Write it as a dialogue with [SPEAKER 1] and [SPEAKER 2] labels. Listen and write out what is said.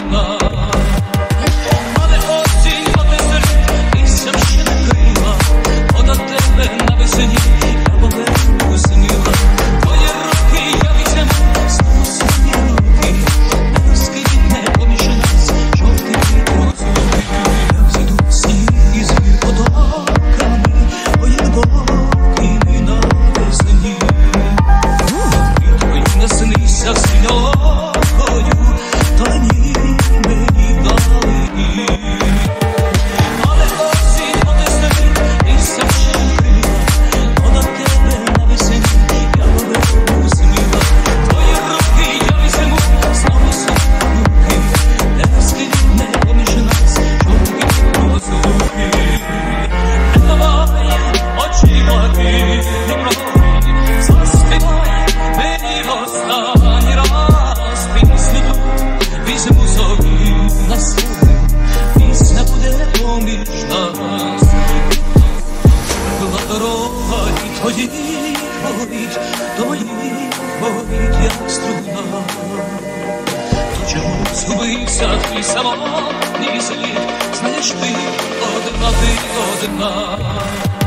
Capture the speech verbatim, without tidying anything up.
[SPEAKER 1] одна. Але осінь отеселить, листям ще не крила, бо до тебе навесні я повернусь мила. Твої руки я візьму, знову свої руки, не розкидне поміж нас жовтий розлуки. Я зійду в сніг із потоками, ой, глибокими навесні. І твої наснися синьокою, долині мені далині. Але осінь отеселить, листям ще не крила, бо до тебе навесні я повернусь мила. Твої руки я візьму, знову свої руки, не розкидне поміж нас жовтий розлуки. Давай очима гімрой, заспівай мені в останній раз пісню ту, візьму собі на слухи, пісня буде поміж нас. Була дорога і твої болить, до моїх болить, як струна. То чому згубився твій самотній слід, знаєш ти одна, ти одна.